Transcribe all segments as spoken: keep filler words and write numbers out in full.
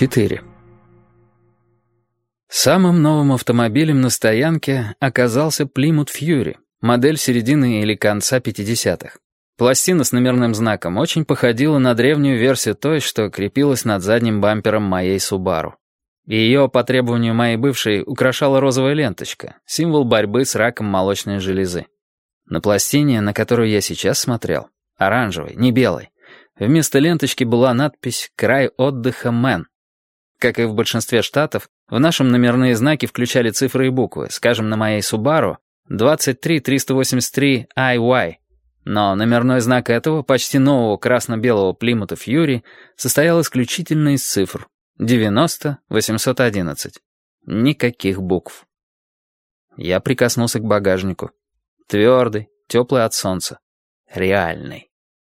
четыре. Самым новым автомобилем на стоянке оказался Plymouth Fury, модель середины или конца пятидесятых. Пластина с номерным знаком очень походила на древнюю версию той, что крепилась над задним бампером моей Subaru. Ее, по требованию моей бывшей, украшала розовая ленточка, символ борьбы с раком молочной железы. На пластине, на которую я сейчас смотрел, оранжевой, не белой, вместо ленточки была надпись «Край отдыха Мэн». Как и в большинстве штатов, в нашем номерные знаки включали цифры и буквы, скажем, на моей Subaru двадцать три триста восемьдесят три ай уай, но номерной знак этого почти нового красно-белого Plymouth Fury состоял исключительно из цифр девяносто восемьсот одиннадцать. Никаких букв. Я прикоснулся к багажнику. Твердый, теплый от солнца. Реальный.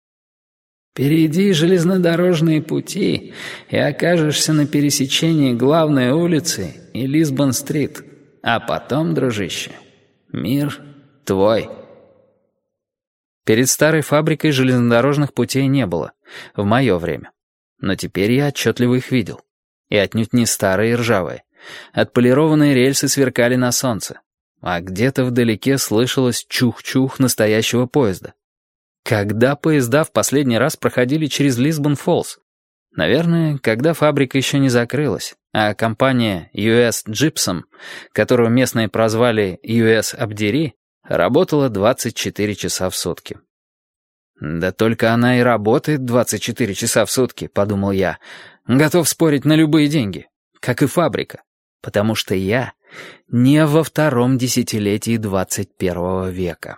«Перейди железнодорожные пути и окажешься на пересечении главной улицы и Лисбон-стрит. А потом, дружище, мир твой». Перед старой фабрикой железнодорожных путей не было, в мое время. Но теперь я отчетливо их видел. И отнюдь не старые и ржавые. Отполированные рельсы сверкали на солнце. А где-то вдалеке слышалось чух-чух настоящего поезда. Когда поезда в последний раз проходили через Лисбон-Фоллс? Наверное, когда фабрика еще не закрылась, а компания ю эс Gypsum, которую местные прозвали ю эс Обдери, работала двадцать четыре часа в сутки. «Да только она и работает двадцать четыре часа в сутки», — подумал я. «Готов спорить на любые деньги, как и фабрика, потому что я не во втором десятилетии двадцать первого века».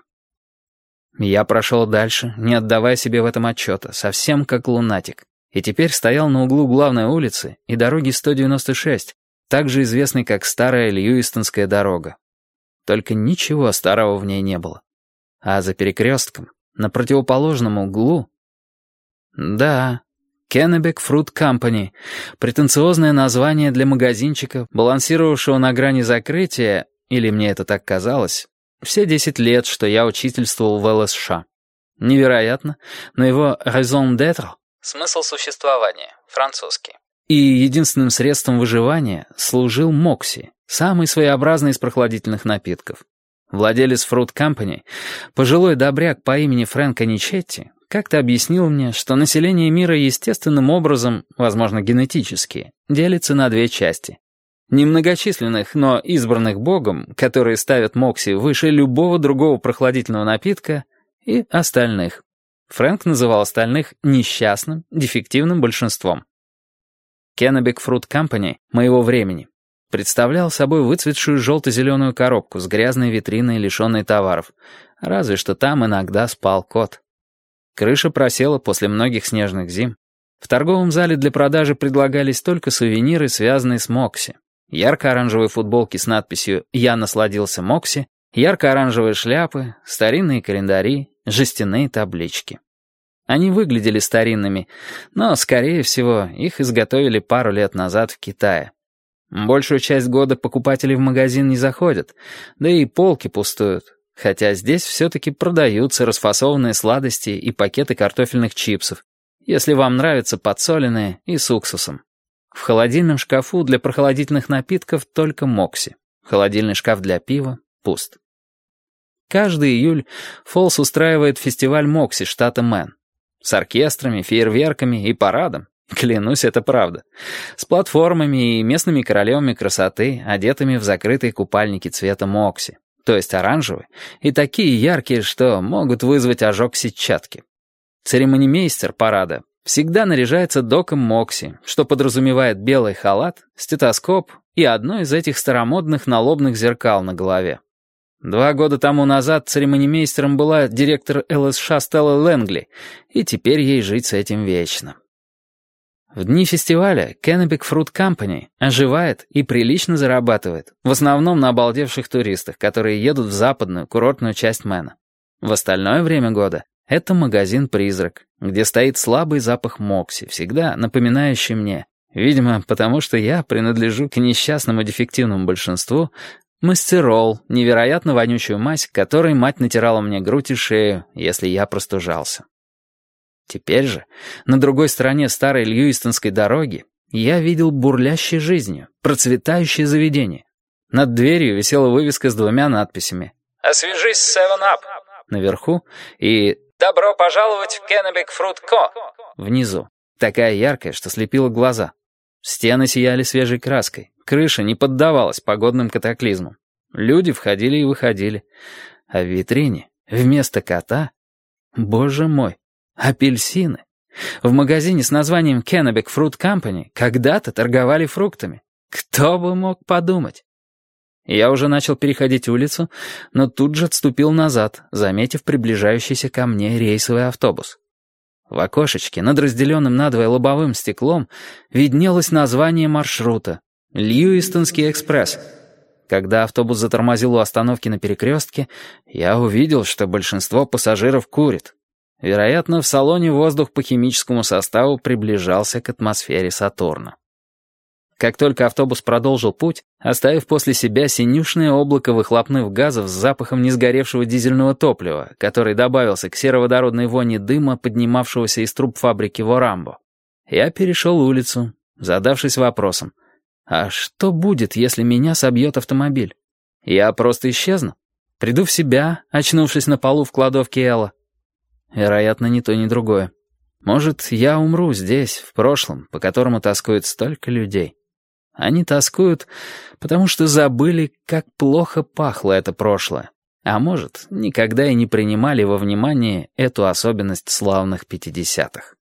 Я прошел дальше, не отдавая себе в этом отчета, совсем как лунатик, и теперь стоял на углу главной улицы и дороги сто девяносто шесть, также известной как Старая Льюистонская дорога. Только ничего старого в ней не было. А за перекрестком, на противоположном углу... Да, Kennebec Fruit Company, претенциозное название для магазинчика, балансировавшего на грани закрытия, или мне это так казалось, все десять лет, что я учительствовал в эл эс ша. Невероятно, но его raison d'être, смысл существования, французский, и единственным средством выживания служил Мокси, самый своеобразный из прохладительных напитков. Владелец Fruit Company, пожилой добряк по имени Фрэнк Аничетти, как-то объяснил мне, что население мира естественным образом, возможно, генетически, делится на две части. Немногочисленных, но избранных Богом, которые ставят Мокси выше любого другого прохладительного напитка, и остальных. Фрэнк называл остальных несчастным, дефективным большинством. Kennebec Fruit Company моего времени представлял собой выцветшую желто-зеленую коробку с грязной витриной, лишенной товаров, разве что там иногда спал кот. Крыша просела после многих снежных зим. В торговом зале для продажи предлагались только сувениры, связанные с Мокси. Ярко-оранжевые футболки с надписью «Я насладился Мокси», ярко-оранжевые шляпы, старинные календари, жестяные таблички. Они выглядели старинными, но, скорее всего, их изготовили пару лет назад в Китае. Большую часть года покупатели в магазин не заходят, да и полки пустуют, хотя здесь все-таки продаются расфасованные сладости и пакеты картофельных чипсов, если вам нравятся подсоленные и с уксусом. В холодильном шкафу для прохладительных напитков только Мокси. Холодильный шкаф для пива пуст. Каждый июль Фоллс устраивает фестиваль Мокси штата Мэн. С оркестрами, фейерверками и парадом. Клянусь, это правда. С платформами и местными королевами красоты, одетыми в закрытые купальники цвета Мокси, то есть оранжевые, и такие яркие, что могут вызвать ожог сетчатки. Церемонимейстер парада всегда наряжается доком Мокси, что подразумевает белый халат, стетоскоп и одно из этих старомодных налобных зеркал на голове. Два года тому назад церемонимейстером была директор эл эс ша Стелла Лэнгли, и теперь ей жить с этим вечно. В дни фестиваля Kennebec Fruit Company оживает и прилично зарабатывает, в основном на обалдевших туристах, которые едут в западную курортную часть Мэна. В остальное время года это магазин-призрак, где стоит слабый запах Мокси, всегда напоминающий мне, видимо, потому что я принадлежу к несчастному дефективному большинству, мастерол, невероятно вонючую мазь, которой мать натирала мне грудь и шею, если я простужался. Теперь же, на другой стороне старой Льюистонской дороги, Я видел бурлящей жизнью, процветающее заведение. Над дверью висела вывеска с двумя надписями «Освежись с севен ап» наверху и «Добро пожаловать в Kennebec Fruit Co» внизу, такая яркая, что слепила глаза. Стены сияли свежей краской, крыша не поддавалась погодным катаклизмам. Люди входили и выходили. А в витрине вместо кота, боже мой, апельсины. В магазине с названием Kennebec Fruit Company когда-то торговали фруктами. Кто бы мог подумать? Я уже начал переходить улицу, но тут же отступил назад, заметив приближающийся ко мне рейсовый автобус. В окошечке, над разделенным надвое лобовым стеклом, виднелось название маршрута — Льюистонский экспресс. Когда автобус затормозил у остановки на перекрестке, я увидел, что большинство пассажиров курит. Вероятно, в салоне воздух по химическому составу приближался к атмосфере Сатурна. Как только автобус продолжил путь, оставив после себя синюшное облако выхлопных газов с запахом несгоревшего дизельного топлива, который добавился к сероводородной воне дыма, поднимавшегося из труб фабрики Ворамбо, я перешел улицу, задавшись вопросом, а что будет, если меня собьет автомобиль? Я просто исчезну? Приду в себя, очнувшись на полу в кладовке Элла? Вероятно, ни то, ни другое. Может, я умру здесь, в прошлом, по которому тоскует столько людей. Они тоскуют, потому что забыли, как плохо пахло это прошлое. А может, никогда и не принимали во внимание эту особенность славных пятидесятых.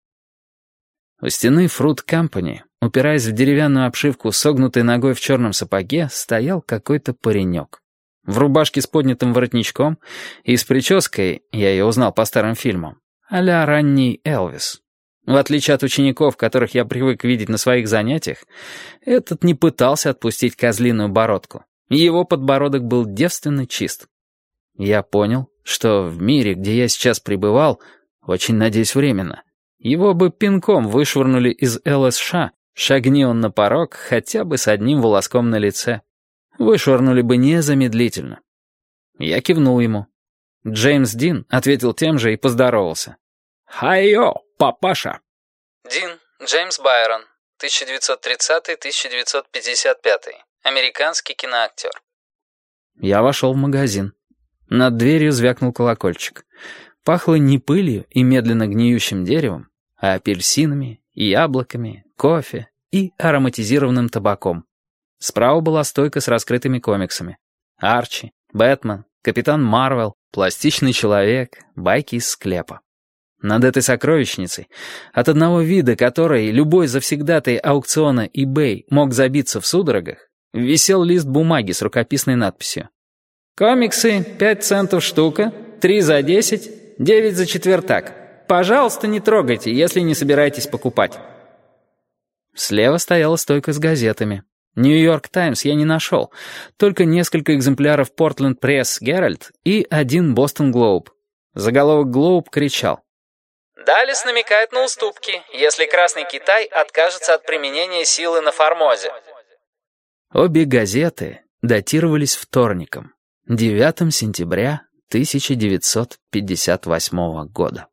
У стены Fruit Company, упираясь в деревянную обшивку, согнутой ногой в черном сапоге, стоял какой-то паренек. В рубашке с поднятым воротничком и с прической, я ее узнал по старым фильмам, а-ля ранний Элвис. В отличие от учеников, которых я привык видеть на своих занятиях, этот не пытался отпустить козлиную бородку. Его подбородок был девственно чист. Я понял, что в мире, где я сейчас пребывал, очень надеюсь временно, его бы пинком вышвырнули из эл эс ша, шагни он на порог хотя бы с одним волоском на лице. Вышвырнули бы незамедлительно. Я кивнул ему. Джеймс Дин ответил тем же и поздоровался. «Хай-йо, папаша!» Дин, Джеймс Байрон, тысяча девятьсот тридцатый — тысяча девятьсот пятьдесят пятый, американский киноактер. Я вошел в магазин. Над дверью звякнул колокольчик. Пахло не пылью и медленно гниющим деревом, а апельсинами, яблоками, кофе и ароматизированным табаком. Справа была стойка с раскрытыми комиксами. Арчи, Бэтмен, Капитан Марвел, Пластичный человек, байки из склепа. Над этой сокровищницей, от одного вида которой любой завсегдатай аукциона eBay мог забиться в судорогах, висел лист бумаги с рукописной надписью. «Комиксы, пять центов штука, три за десять, девять за четвертак. Пожалуйста, не трогайте, если не собираетесь покупать». Слева стояла стойка с газетами. «Нью-Йорк Таймс» я не нашел, только несколько экземпляров «Портленд Пресс Геральд» и один «Бостон Глоуб». Заголовок «Глоуб» кричал: «Даллес намекает на уступки, если Красный Китай откажется от применения силы на Формозе». Обе газеты датировались вторником, девятого сентября тысяча девятьсот пятьдесят восьмого года.